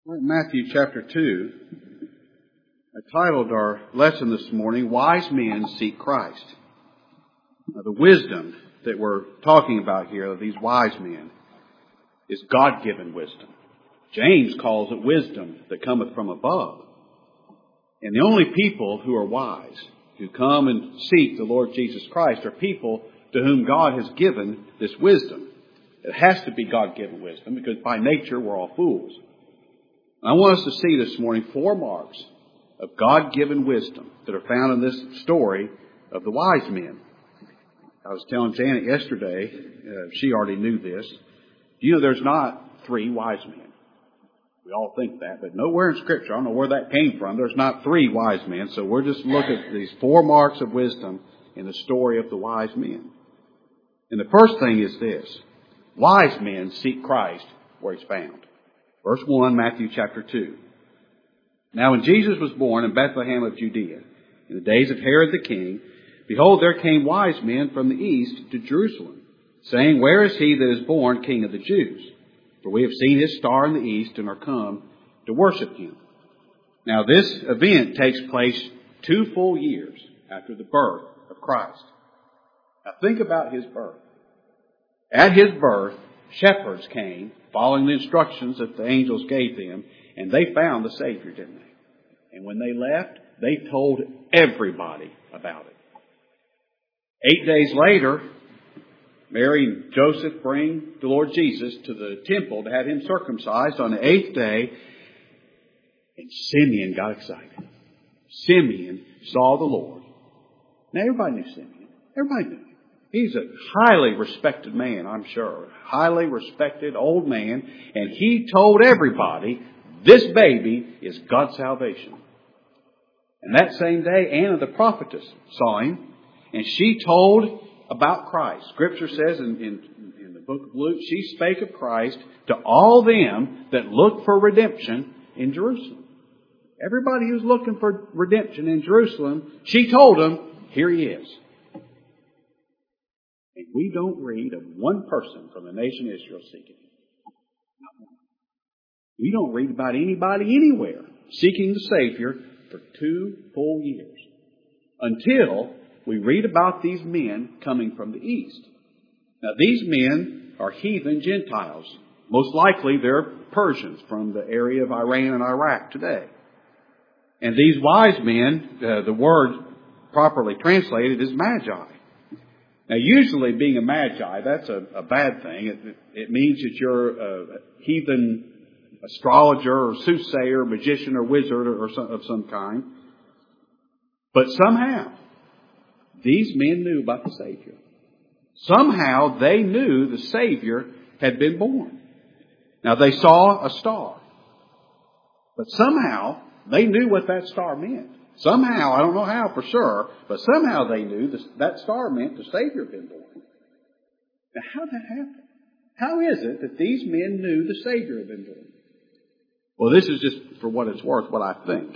Matthew chapter 2, I titled our lesson this morning, Wise Men Seek Christ. Now, the wisdom that we're talking about here, these wise men, is God-given wisdom. James calls it wisdom that cometh from above. And the only people who are wise, who come and seek the Lord Jesus Christ, are people to whom God has given this wisdom. It has to be God-given wisdom because by nature we're all fools. I want us to see this morning 4 marks of God-given wisdom that are found in this story of the wise men. I was telling Janet yesterday, she already knew this. You know, there's not 3 wise men. We all think that, but nowhere in Scripture, I don't know where that came from, there's not 3 wise men. So we're just looking at these 4 marks of wisdom in the story of the wise men. And the first thing is this: wise men seek Christ where He's found. Verse 1, Matthew chapter 2. Now when Jesus was born in Bethlehem of Judea, in the days of Herod the king, behold, there came wise men from the east to Jerusalem, saying, Where is he that is born King of the Jews? For we have seen his star in the east and are come to worship him. Now this event takes place 2 full years after the birth of Christ. Now think about his birth. At his birth, shepherds came, following the instructions that the angels gave them, and they found the Savior, didn't they? And when they left, they told everybody about it. 8 days later, Mary and Joseph bring the Lord Jesus to the temple to have him circumcised on the 8th day, and Simeon got excited. Simeon saw the Lord. Now everybody knew Simeon. Everybody knew him. He's a highly respected man, I'm sure. Highly respected old man. And he told everybody, this baby is God's salvation. And that same day, Anna the prophetess saw him. And she told about Christ. Scripture says in the book of Luke, she spake of Christ to all them that looked for redemption in Jerusalem. Everybody who's looking for redemption in Jerusalem, she told them, here he is. And we don't read of one person from the nation of Israel seeking him. Not one. We don't read about anybody anywhere seeking the Savior for 2 full years. Until we read about these men coming from the east. Now these men are heathen Gentiles. Most likely they're Persians from the area of Iran and Iraq today. And these wise men, the word properly translated is magi. Now, usually being a magi, that's a bad thing. It means that you're a heathen astrologer or soothsayer, magician or wizard of some kind. But somehow, these men knew about the Savior. Somehow, they knew the Savior had been born. Now, they saw a star. But somehow, they knew what that star meant. Somehow, I don't know how for sure, but somehow they knew that star meant the Savior had been born. Now, how did that happen? How is it that these men knew the Savior had been born? Well, this is just for what it's worth, what I think.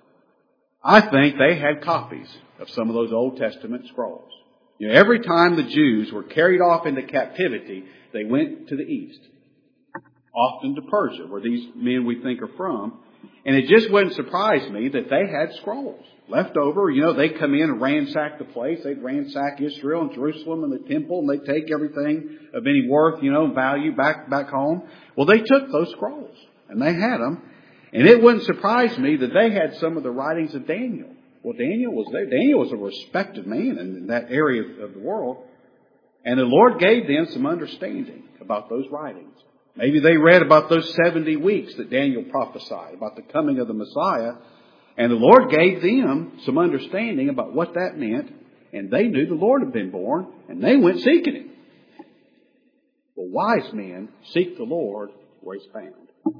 I think they had copies of some of those Old Testament scrolls. You know, every time the Jews were carried off into captivity, they went to the east. Often to Persia, where these men we think are from. And it just wouldn't surprise me that they had scrolls left over. You know, they'd come in and ransack the place. They'd ransack Israel and Jerusalem and the temple, and they'd take everything of any worth, value back home. Well, they took those scrolls, and they had them. And it wouldn't surprise me that they had some of the writings of Daniel. Well, Daniel was there. Daniel was a respected man in that area of the world. And the Lord gave them some understanding about those writings. Maybe they read about those 70 weeks that Daniel prophesied about the coming of the Messiah. And the Lord gave them some understanding about what that meant. And they knew the Lord had been born. And they went seeking Him. Well, wise men seek the Lord where He's found.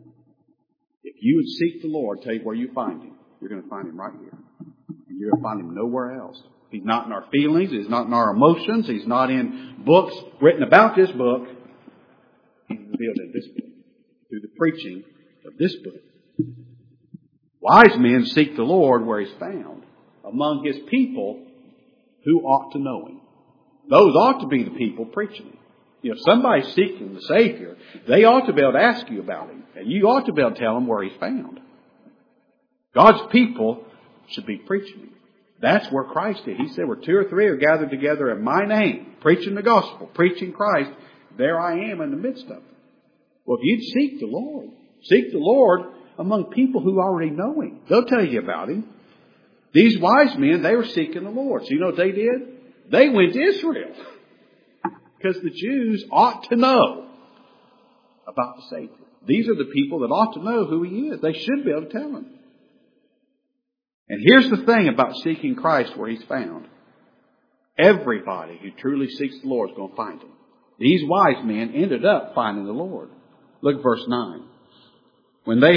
If you would seek the Lord, tell you where you find Him. You're going to find Him right here. And you're going to find Him nowhere else. He's not in our feelings. He's not in our emotions. He's not in books written about this book. He's revealed in this book through the preaching of this book. Wise men seek the Lord where He's found, among His people who ought to know Him. Those ought to be the people preaching Him. If somebody's seeking the Savior, they ought to be able to ask you about Him. And you ought to be able to tell them where He's found. God's people should be preaching Him. That's where Christ is. He said, where 2 or 3 are gathered together in my name, preaching the gospel, preaching Christ, there I am in the midst of them. Well, if you'd seek the Lord among people who already know Him. They'll tell you about Him. These wise men, they were seeking the Lord. So you know what they did? They went to Israel. Because the Jews ought to know about the Savior. These are the people that ought to know who He is. They should be able to tell Him. And here's the thing about seeking Christ where He's found. Everybody who truly seeks the Lord is going to find Him. These wise men ended up finding the Lord. Look at verse 9. When they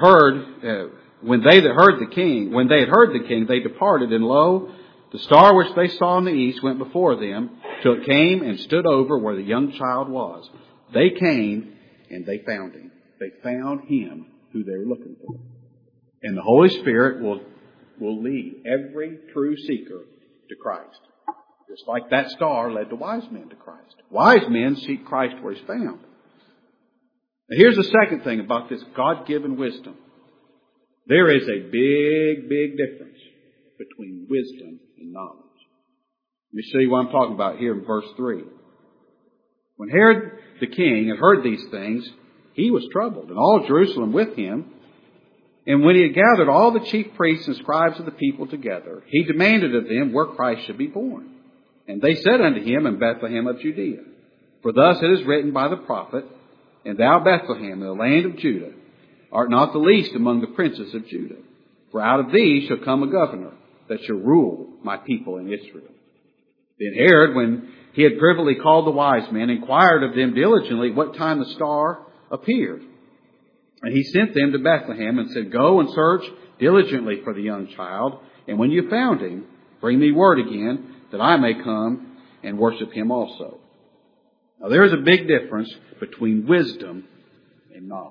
had heard the king, they departed, and lo, the star which they saw in the east went before them, till it came and stood over where the young child was. They came and they found Him. They found Him who they were looking for. And the Holy Spirit will lead every true seeker to Christ. Just like that star led the wise men to Christ. Wise men seek Christ where He's found. Now here's the second thing about this God-given wisdom. There is a big, big difference between wisdom and knowledge. Let me show you what I'm talking about here in verse 3. When Herod the king had heard these things, he was troubled, and all Jerusalem with him. And when he had gathered all the chief priests and scribes of the people together, he demanded of them where Christ should be born. And they said unto him, in Bethlehem of Judea. For thus it is written by the prophet, And thou, Bethlehem, in the land of Judah, art not the least among the princes of Judah. For out of thee shall come a governor, that shall rule my people in Israel. Then Herod, when he had privily called the wise men, inquired of them diligently what time the star appeared. And he sent them to Bethlehem and said, Go and search diligently for the young child, and when you have found Him, bring me word again, that I may come and worship Him also. Now there is a big difference between wisdom and knowledge.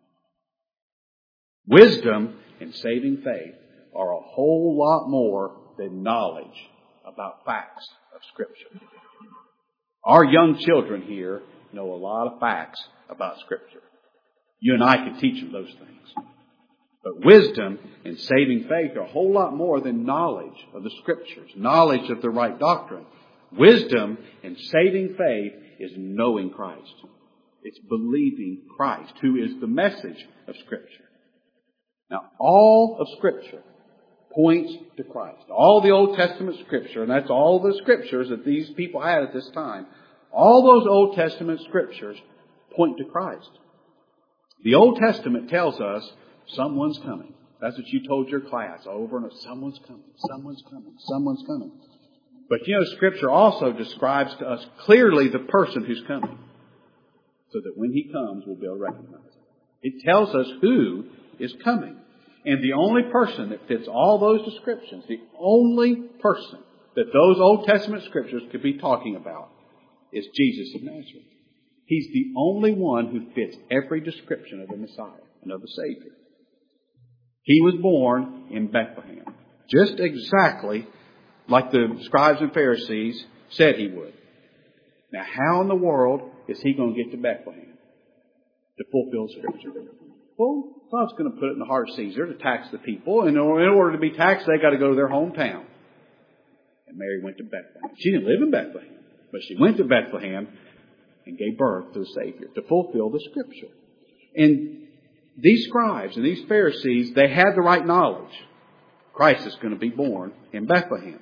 Wisdom and saving faith are a whole lot more than knowledge about facts of Scripture. Our young children here know a lot of facts about Scripture. You and I can teach them those things. But wisdom and saving faith are a whole lot more than knowledge of the Scriptures, knowledge of the right doctrine. Wisdom and saving faith is knowing Christ. It's believing Christ, who is the message of Scripture. Now, all of Scripture points to Christ. All the Old Testament Scripture, and that's all the Scriptures that these people had at this time, all those Old Testament Scriptures point to Christ. The Old Testament tells us someone's coming. That's what you told your class over and over. Someone's coming, someone's coming, someone's coming. But you know, Scripture also describes to us clearly the person who's coming, so that when He comes, we'll be able to recognize Him. It tells us who is coming. And the only person that fits all those descriptions, the only person that those Old Testament Scriptures could be talking about, is Jesus of Nazareth. He's the only one who fits every description of the Messiah and of the Savior. He was born in Bethlehem, just exactly like the scribes and Pharisees said He would. Now, how in the world is He going to get to Bethlehem to fulfill Scripture? Well, God's going to put it in the heart of Caesar to tax the people. And in order to be taxed, they got to go to their hometown. And Mary went to Bethlehem. She didn't live in Bethlehem, but she went to Bethlehem and gave birth to the Savior to fulfill the Scripture. And these scribes and these Pharisees, they had the right knowledge. Christ is going to be born in Bethlehem.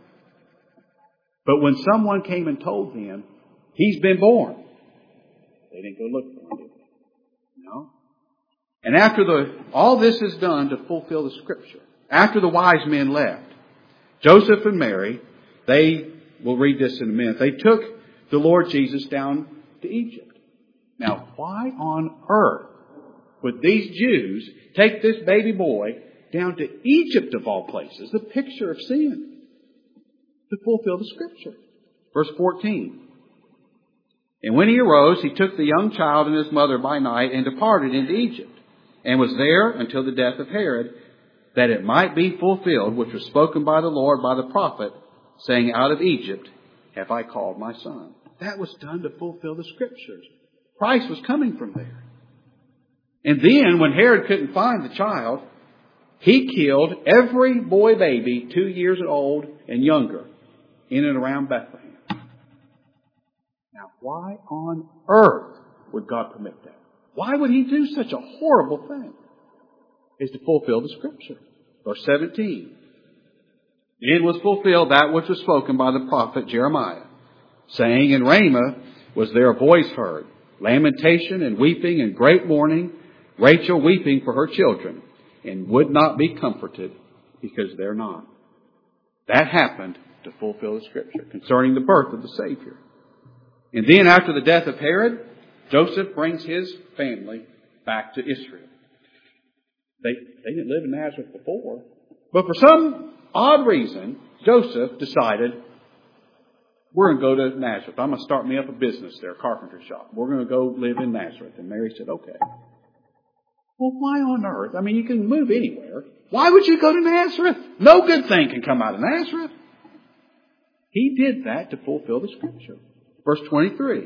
But when someone came and told them, He's been born, they didn't go look for Him, did they? No. And after all this is done to fulfill the Scripture, after the wise men left, Joseph and Mary, we'll read this in a minute, they took the Lord Jesus down to Egypt. Now, why on earth would these Jews take this baby boy down to Egypt of all places, the picture of sin, to fulfill the Scripture? Verse 14. And when he arose, he took the young child and his mother by night and departed into Egypt, and was there until the death of Herod, that it might be fulfilled, which was spoken by the Lord by the prophet, saying, Out of Egypt have I called my son. That was done to fulfill the Scriptures. Christ was coming from there. And then, when Herod couldn't find the child, he killed every boy baby 2 years old and younger in and around Bethlehem. Now, why on earth would God permit that? Why would He do such a horrible thing? It's to fulfill the Scripture. Verse 17. Then was fulfilled that which was spoken by the prophet Jeremiah, saying, In Ramah was there a voice heard, lamentation and weeping and great mourning, Rachel weeping for her children, and would not be comforted, because they're not. That happened to fulfill the Scripture concerning the birth of the Savior. And then after the death of Herod, Joseph brings his family back to Israel. They didn't live in Nazareth before. But for some odd reason, Joseph decided, we're going to go to Nazareth. I'm going to start me up a business there, a carpenter shop. We're going to go live in Nazareth. And Mary said, okay. Well, why on earth? I mean, you can move anywhere. Why would you go to Nazareth? No good thing can come out of Nazareth. He did that to fulfill the Scripture. Verse 23.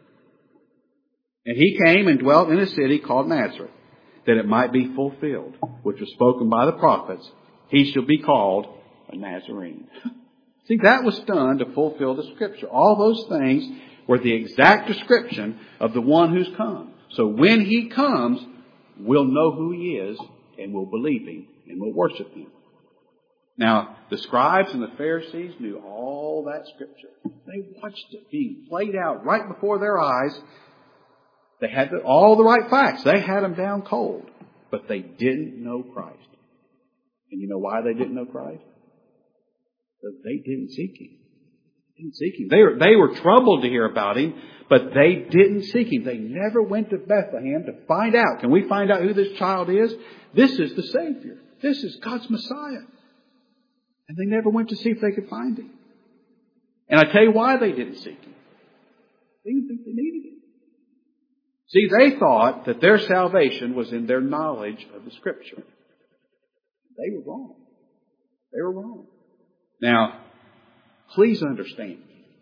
And he came and dwelt in a city called Nazareth, that it might be fulfilled, which was spoken by the prophets, he shall be called a Nazarene. See, that was done to fulfill the Scripture. All those things were the exact description of the one who's come. So when He comes, we'll know who He is, and we'll believe Him, and we'll worship Him. Now, the scribes and the Pharisees knew all that Scripture. They watched it being played out right before their eyes. They had all the right facts. They had them down cold. But they didn't know Christ. And you know why they didn't know Christ? Because they didn't seek Him. They didn't seek Him. They were troubled to hear about Him, but they didn't seek Him. They never went to Bethlehem to find out. Can we find out who this child is? This is the Savior. This is God's Messiah. And they never went to see if they could find Him. And I tell you why they didn't seek Him. They didn't think they needed Him. See, they thought that their salvation was in their knowledge of the Scripture. They were wrong. They were wrong. Now, please understand.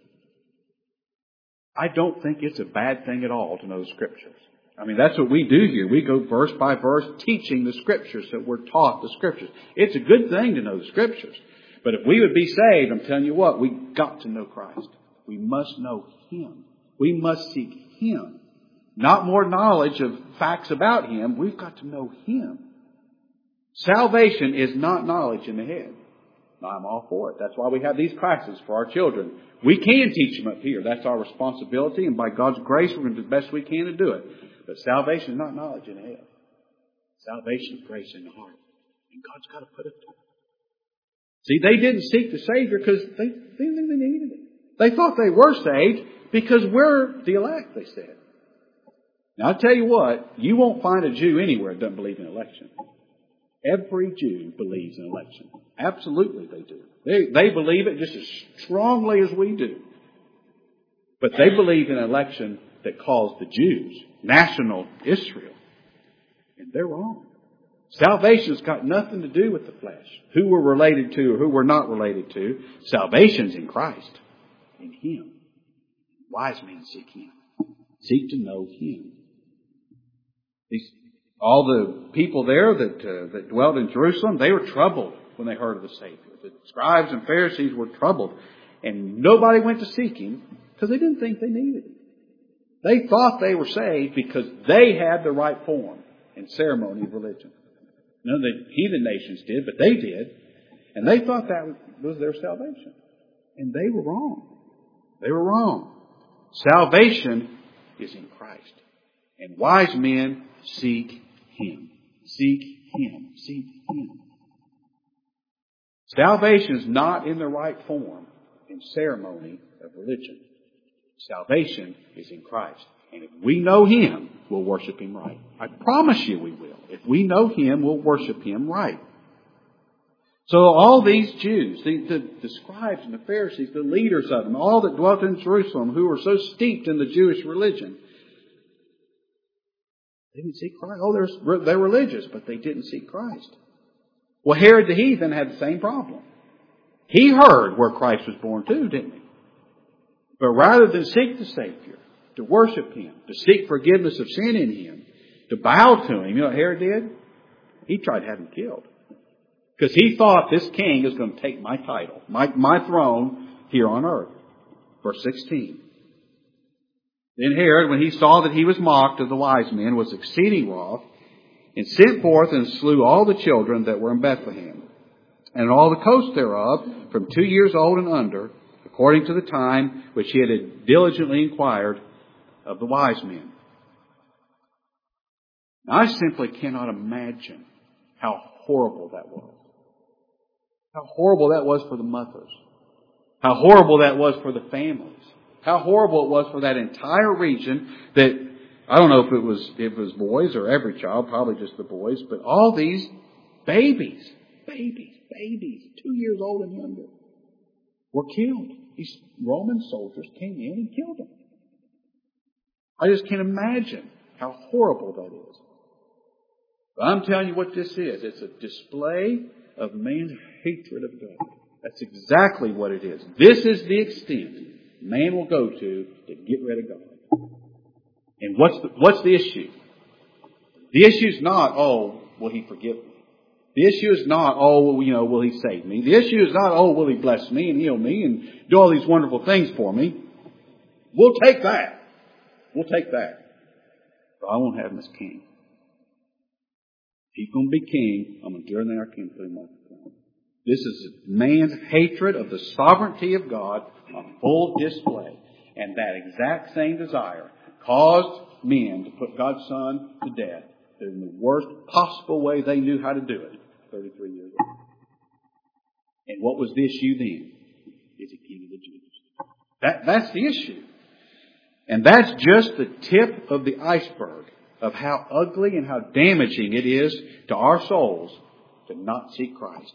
I don't think it's a bad thing at all to know the Scriptures. I mean, that's what we do here. We go verse by verse teaching the Scriptures, so we're taught the Scriptures. It's a good thing to know the Scriptures. But if we would be saved, I'm telling you what, we've got to know Christ. We must know Him. We must seek Him. Not more knowledge of facts about Him. We've got to know Him. Salvation is not knowledge in the head. I'm all for it. That's why we have these classes for our children. We can teach them up here. That's our responsibility. And by God's grace, we're going to do the best we can to do it. But salvation is not knowledge in the head. Salvation is grace in the heart. And God's got to put it there. See, they didn't seek the Savior because they didn't think they needed it. They thought they were saved because we're the elect, they said. Now, I'll tell you what, you won't find a Jew anywhere that doesn't believe in election. Every Jew believes in election. Absolutely they do. They believe it just as strongly as we do. But they believe in election that calls the Jews national Israel. And they're wrong. Salvation's got nothing to do with the flesh. Who we're related to or who we're not related to. Salvation's in Christ. In Him. Wise men seek Him. Seek to know Him. All the people there that dwelt in Jerusalem, they were troubled when they heard of the Savior. The scribes and Pharisees were troubled. And nobody went to seek Him because they didn't think they needed Him. They thought they were saved because they had the right form and ceremony of religion. None of the heathen nations did, but they did. And they thought that was their salvation. And they were wrong. They were wrong. Salvation is in Christ. And wise men seek Him. Seek Him. Seek Him. Salvation is not in the right form and ceremony of religion. Salvation is in Christ. And if we know Him, we'll worship Him right. I promise you we will. If we know Him, we'll worship Him right. So all these Jews, the scribes and the Pharisees, the leaders of them, all that dwelt in Jerusalem who were so steeped in the Jewish religion, they didn't seek Christ. Oh, they're religious, but they didn't seek Christ. Well, Herod the heathen had the same problem. He heard where Christ was born too, didn't he? But rather than seek the Savior, to worship Him, to seek forgiveness of sin in Him, to bow to Him, you know what Herod did? He tried to have Him killed. Because he thought this king is going to take my title, my throne here on earth. Verse 16. Then Herod, when he saw that he was mocked of the wise men, was exceeding wroth, and sent forth and slew all the children that were in Bethlehem, and all the coast thereof, from 2 years old and under, according to the time which he had diligently inquired of the wise men. Now, I simply cannot imagine how horrible that was. How horrible that was for the mothers. How horrible that was for the families. How horrible it was for that entire region that, I don't know if it was boys or every child, probably just the boys, but all these babies, 2 years old and younger, were killed. These Roman soldiers came in and killed them. I just can't imagine how horrible that is. But I'm telling you what this is. It's a display of man's hatred of God. That's exactly what it is. This is the extent man will go to get rid of God. And what's the issue? The issue is not, oh, will He forgive me? The issue is not, oh, will He save me? The issue is not, oh, will He bless me and heal me and do all these wonderful things for me? We'll take that. We'll take that. But I won't have Him as king. He's going to be king. I'm going to turn our king and put Him on the throne. This is man's hatred of the sovereignty of God on full display. And that exact same desire caused men to put God's Son to death in the worst possible way they knew how to do it, 33 years old. And what was the issue then? Is He king of the Jews? That's the issue. And that's just the tip of the iceberg of how ugly and how damaging it is to our souls to not seek Christ.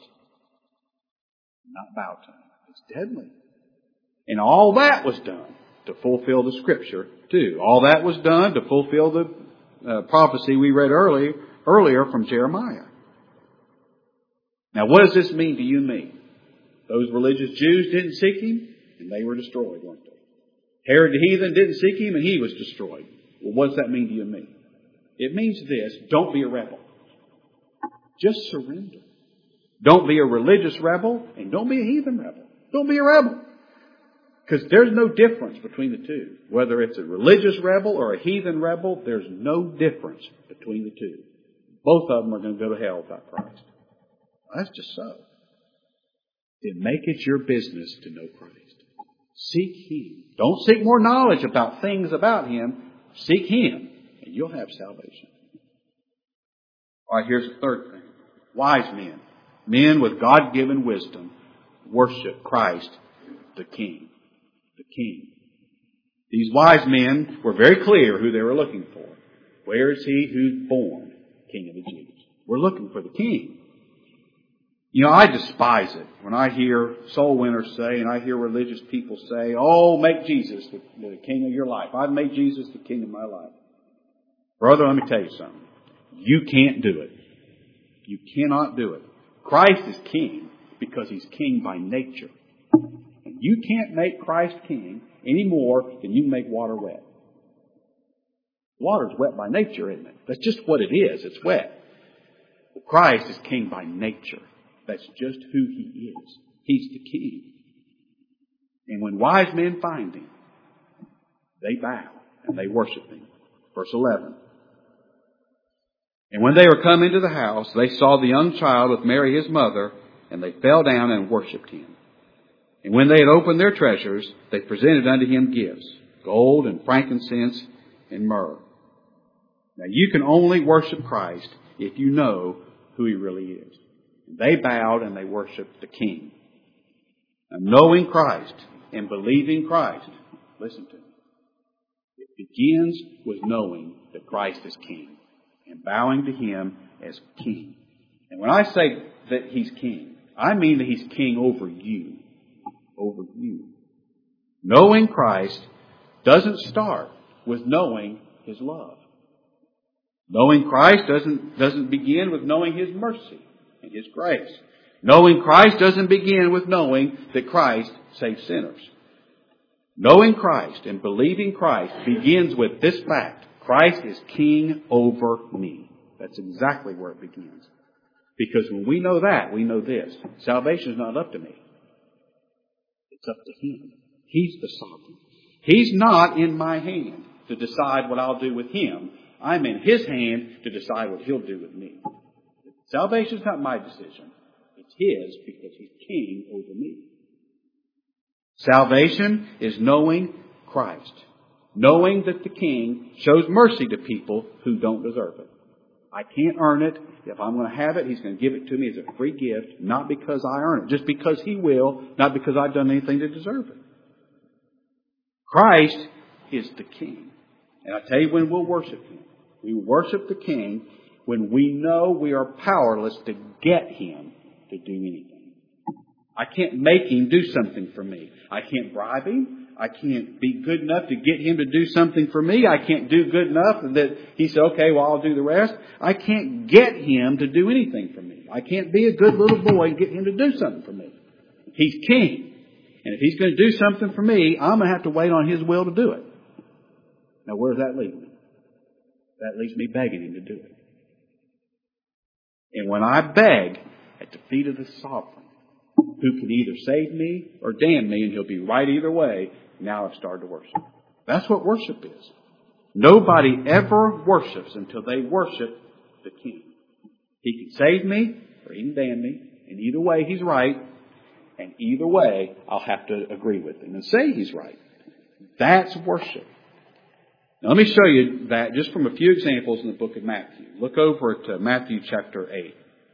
Not bow to Him. It's deadly. And all that was done to fulfill the Scripture too. All that was done to fulfill the prophecy we read earlier from Jeremiah. Now what does this mean to you and me? Those religious Jews didn't seek Him and they were destroyed, weren't they? Herod the heathen didn't seek Him and he was destroyed. Well, what does that mean to you and me? It means this: don't be a rebel. Just surrender. Don't be a religious rebel and don't be a heathen rebel. Don't be a rebel. Because there's no difference between the two. Whether it's a religious rebel or a heathen rebel, there's no difference between the two. Both of them are going to go to hell without Christ. That's just so. Then make it your business to know Christ. Seek Him. Don't seek more knowledge about things about Him. Seek Him, and you'll have salvation. All right, here's the third thing. Wise men. Men with God-given wisdom worship Christ, the King. The King. These wise men were very clear who they were looking for. Where is He who's born King of the Jews? We're looking for the King. You know, I despise it when I hear soul winners say, and I hear religious people say, oh, make Jesus the King of your life. I've made Jesus the King of my life. Brother, let me tell you something. You can't do it. You cannot do it. Christ is King because He's King by nature. And you can't make Christ King any more than you can make water wet. Water's wet by nature, isn't it? That's just what it is. It's wet. Well, Christ is King by nature. That's just who He is. He's the King. And when wise men find Him, they bow and they worship Him. Verse 11. And when they were come into the house, they saw the young child with Mary His mother, and they fell down and worshipped Him. And when they had opened their treasures, they presented unto Him gifts, gold and frankincense and myrrh. Now you can only worship Christ if you know who He really is. They bowed and they worshiped the King. Now knowing Christ and believing Christ, listen to me, it begins with knowing that Christ is King and bowing to Him as King. And when I say that He's King, I mean that He's King over you. Over you. Knowing Christ doesn't start with knowing His love. Knowing Christ doesn't begin with knowing His mercy and His grace. Knowing Christ doesn't begin with knowing that Christ saves sinners. Knowing Christ and believing Christ begins with this fact. Christ is king over me. That's exactly where it begins. Because when we know that, we know this. Salvation is not up to me. It's up to Him. He's the sovereign. He's not in my hand to decide what I'll do with Him. I'm in His hand to decide what He'll do with me. Salvation is not my decision. It's His because He's king over me. Salvation is knowing Christ. Knowing that the King shows mercy to people who don't deserve it. I can't earn it. If I'm going to have it, He's going to give it to me as a free gift, not because I earn it, just because He will, not because I've done anything to deserve it. Christ is the King. And I tell you when we'll worship Him. We worship the King when we know we are powerless to get Him to do anything. I can't make Him do something for me. I can't bribe Him. I can't be good enough to get Him to do something for me. I can't do good enough that He said, okay, well, I'll do the rest. I can't get Him to do anything for me. I can't be a good little boy and get Him to do something for me. He's King. And if He's going to do something for me, I'm going to have to wait on His will to do it. Now, where does that leave me? That leaves me begging Him to do it. And when I beg at the feet of the sovereign, who can either save me or damn me, and He'll be right either way, now I've started to worship. That's what worship is. Nobody ever worships until they worship the King. He can save me or He can damn me, and either way He's right, and either way I'll have to agree with Him and say He's right. That's worship. Now let me show you that just from a few examples in the book of Matthew. Look over at Matthew chapter 8.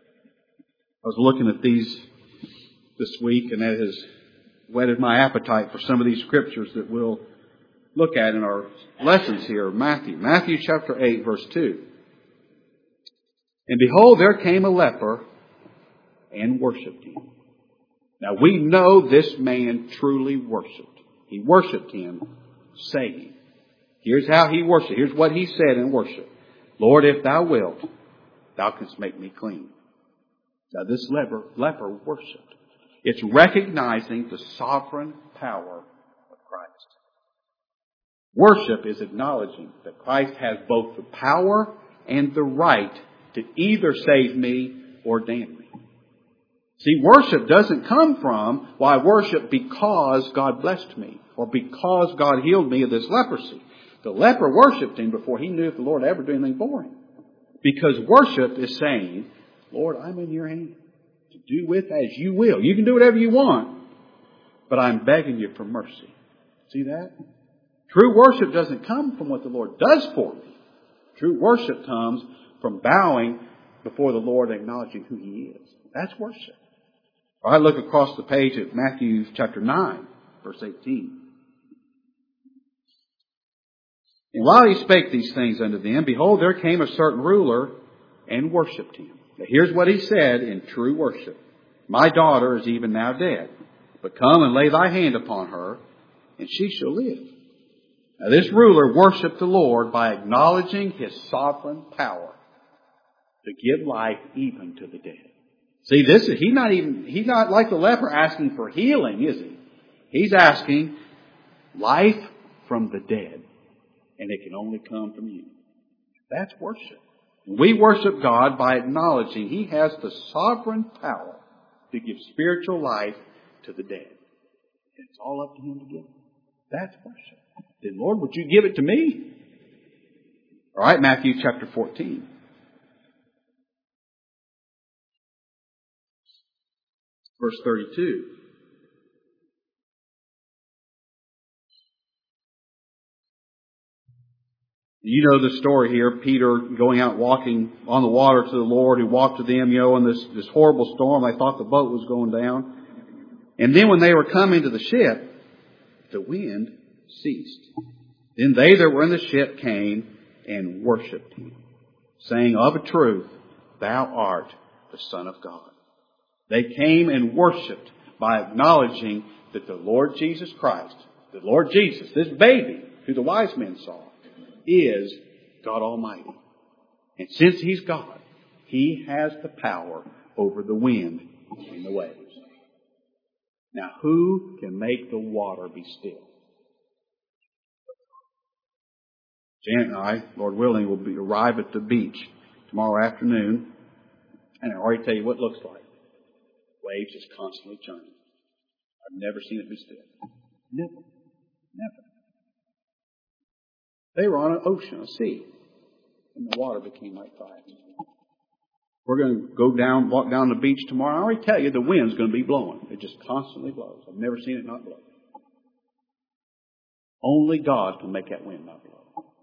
I was looking at these this week, and that has whetted my appetite for some of these scriptures that we'll look at in our lessons here of Matthew. Matthew chapter 8, verse 2. And behold, there came a leper and worshipped Him. Now we know this man truly worshipped. He worshipped Him, saying, here's how he worshipped. Here's what he said in worship. Lord, if Thou wilt, Thou canst make me clean. Now this leper worshipped. It's recognizing the sovereign power of Christ. Worship is acknowledging that Christ has both the power and the right to either save me or damn me. See, worship doesn't come from, well, I worship because God blessed me or because God healed me of this leprosy. The leper worshipped Him before he knew if the Lord ever did anything for him. Because worship is saying, Lord, I'm in Your hand. Do with as You will. You can do whatever you want, but I'm begging You for mercy. See that? True worship doesn't come from what the Lord does for me. True worship comes from bowing before the Lord and acknowledging who He is. That's worship. All right, look across the page at Matthew chapter 9, verse 18. And while He spake these things unto them, behold, there came a certain ruler and worshipped Him. Now here's what he said in true worship. My daughter is even now dead, but come and lay thy hand upon her, and she shall live. Now this ruler worshipped the Lord by acknowledging His sovereign power to give life even to the dead. See, he's not like the leper asking for healing, is he? He's asking life from the dead, and it can only come from You. That's worship. We worship God by acknowledging He has the sovereign power to give spiritual life to the dead. It's all up to Him to give it. That's worship. Then, Lord, would You give it to me? All right, Matthew chapter 14. Verse 32. You know the story here. Peter going out walking on the water to the Lord, who walked to them, in this horrible storm. They thought the boat was going down. And then when they were coming to the ship, the wind ceased. Then they that were in the ship came and worshipped Him, saying, of a truth, Thou art the Son of God. They came and worshipped by acknowledging that the Lord Jesus Christ, the Lord Jesus, this baby who the wise men saw, is God Almighty. And since He's God, He has the power over the wind and the waves. Now, who can make the water be still? Janet and I, Lord willing, will arrive at the beach tomorrow afternoon. And I already tell you what it looks like. Waves just constantly churning. I've never seen it be still. Never. Never. They were on an ocean, a sea. And the water became like fire. We're going to walk down the beach tomorrow. I already tell you the wind's going to be blowing. It just constantly blows. I've never seen it not blow. Only God can make that wind not blow.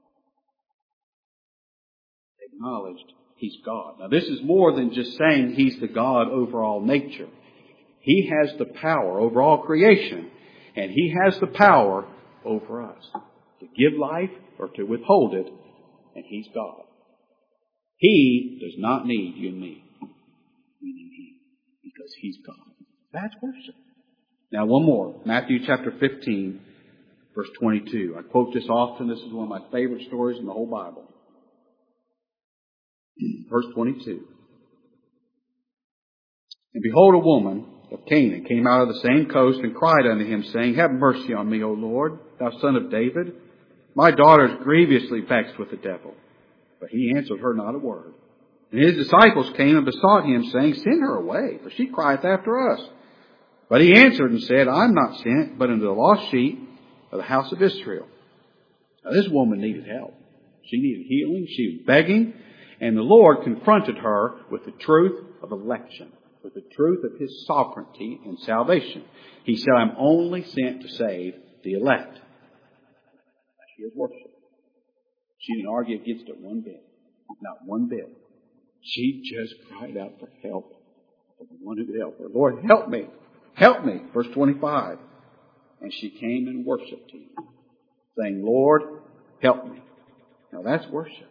Acknowledged He's God. Now this is more than just saying He's the God over all nature. He has the power over all creation. And He has the power over us to give life or to withhold it. And He's God. He does not need you and me. We need Him because He's God. That's worship. Now one more. Matthew chapter 15, verse 22. I quote this often. This is one of my favorite stories in the whole Bible. Verse 22. And behold, a woman of Canaan came out of the same coast and cried unto Him, saying, Have mercy on me, O Lord, thou son of David. My daughter is grievously vexed with the devil. But He answered her not a word. And His disciples came and besought Him, saying, Send her away, for she crieth after us. But He answered and said, I am not sent, but unto the lost sheep of the house of Israel. Now this woman needed help. She needed healing. She was begging. And the Lord confronted her with the truth of election, with the truth of His sovereignty and salvation. He said, I'm only sent to save the elect. That's His worship. She didn't argue against it one bit. Not one bit. She just cried out for help from the one who could help her. Lord, help me. Help me. Verse 25. And she came and worshipped Him, saying, Lord, help me. Now that's worship.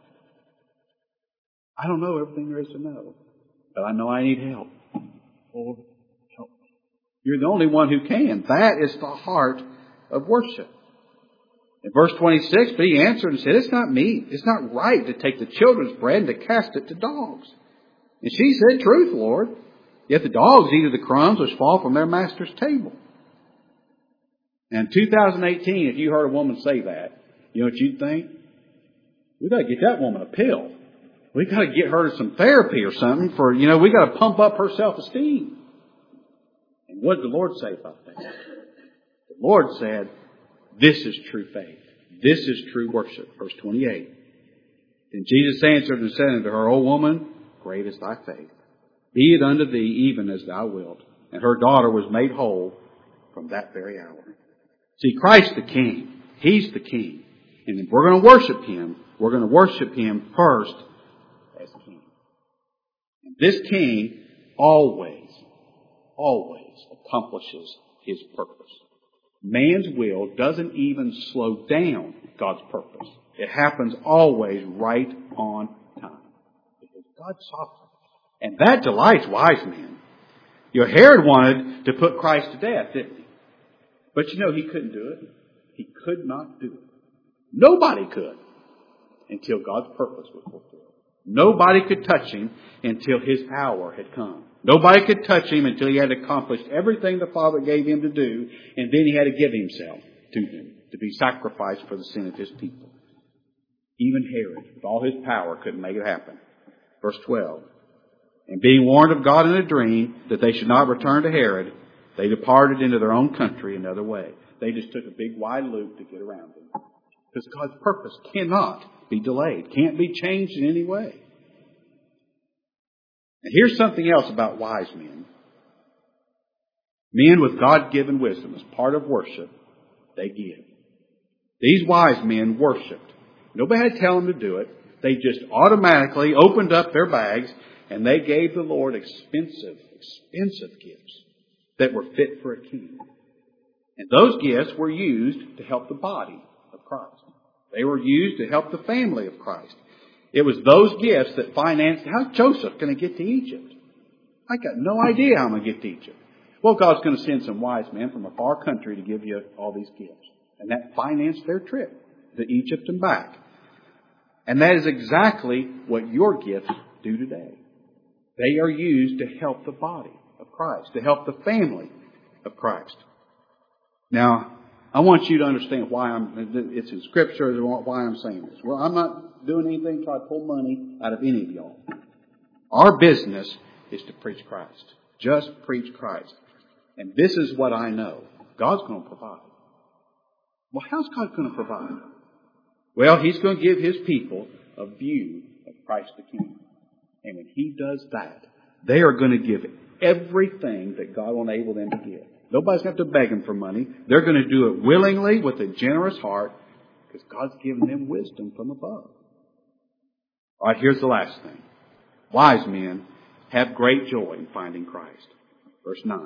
I don't know everything there is to know, but I know I need help. Lord, help me. You're the only one who can. That is the heart of worship. In verse 26, but He answered and said, It's not meet. It's not right to take the children's bread and to cast it to dogs. And she said, Truth, Lord. Yet the dogs eat of the crumbs which fall from their master's table. And in 2018, if you heard a woman say that, you know what you'd think? We've got to get that woman a pill. We've got to get her some therapy or something for, we've got to pump up her self-esteem. And what did the Lord say about that? The Lord said, this is true faith. This is true worship. Verse 28. Then Jesus answered and said unto her, O woman, great is thy faith. Be it unto thee even as thou wilt. And her daughter was made whole from that very hour. See, Christ's the King. He's the King. And if we're going to worship Him, we're going to worship Him first as King. And this King always accomplishes His purpose. Man's will doesn't even slow down God's purpose. It happens always right on time. Because God's sovereign. And that delights wise men. Herod wanted to put Christ to death, didn't he? But he couldn't do it. He could not do it. Nobody could until God's purpose was fulfilled. Nobody could touch Him until His hour had come. Nobody could touch Him until He had accomplished everything the Father gave Him to do, and then He had to give Himself to them to be sacrificed for the sin of His people. Even Herod, with all his power, couldn't make it happen. Verse 12. And being warned of God in a dream that they should not return to Herod, they departed into their own country another way. They just took a big wide loop to get around Him. Because God's purpose cannot be delayed, can't be changed in any way. And here's something else about wise men. Men with God-given wisdom as part of worship, they give. These wise men worshipped. Nobody had to tell them to do it. They just automatically opened up their bags and they gave the Lord expensive gifts that were fit for a king. And those gifts were used to help the body of Christ. They were used to help the family of Christ. It was those gifts that financed, how's Joseph going to get to Egypt? I got no idea how I'm going to get to Egypt. Well, God's going to send some wise men from a far country to give you all these gifts. And that financed their trip to Egypt and back. And that is exactly what your gifts do today. They are used to help the body of Christ, to help the family of Christ. Now, I want you to understand why it's in Scripture, why I'm saying this. Well, I'm not doing anything to try to pull money out of any of y'all. Our business is to preach Christ. Just preach Christ. And this is what I know. God's going to provide. Well, how's God going to provide? Well, He's going to give His people a view of Christ the King. And when He does that, they are going to give everything that God will enable them to give. Nobody's going to have to beg them for money. They're going to do it willingly with a generous heart because God's given them wisdom from above. All right, here's the last thing. Wise men have great joy in finding Christ. Verse 9.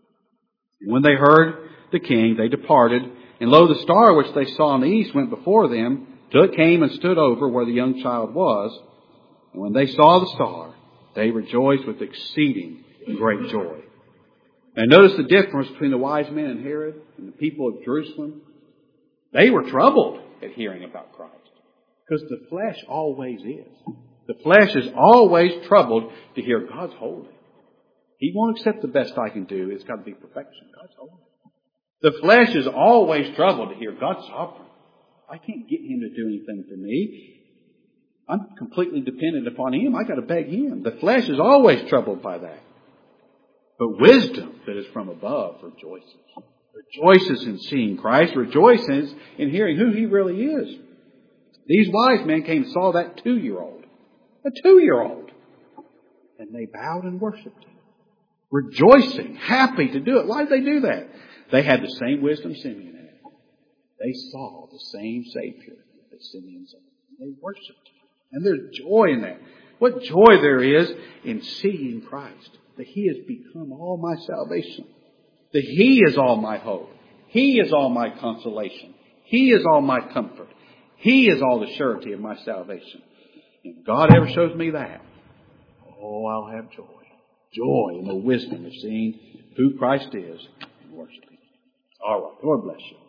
And when they heard the king, they departed. And lo, the star which they saw in the east went before them, till it came and stood over where the young child was. And when they saw the star, they rejoiced with exceeding great joy. And notice the difference between the wise men and Herod and the people of Jerusalem. They were troubled at hearing about Christ. Because the flesh always is. The flesh is always troubled to hear God's holy. He won't accept the best I can do. It's got to be perfection. God's holy. The flesh is always troubled to hear God's sovereign. I can't get Him to do anything for me. I'm completely dependent upon Him. I got to beg Him. The flesh is always troubled by that. But wisdom that is from above rejoices. Rejoices in seeing Christ. Rejoices in hearing who He really is. These wise men came and saw that 2-year-old. A 2-year-old. And they bowed and worshipped Him. Rejoicing. Happy to do it. Why did they do that? They had the same wisdom Simeon had. They saw the same Savior that Simeon saw. They worshipped Him. And there's joy in that. What joy there is in seeing Christ. That He has become all my salvation. That He is all my hope. He is all my consolation. He is all my comfort. He is all the surety of my salvation. If God ever shows me that, oh, I'll have joy. Joy in the wisdom of seeing who Christ is and worshiping. All right. Lord bless you.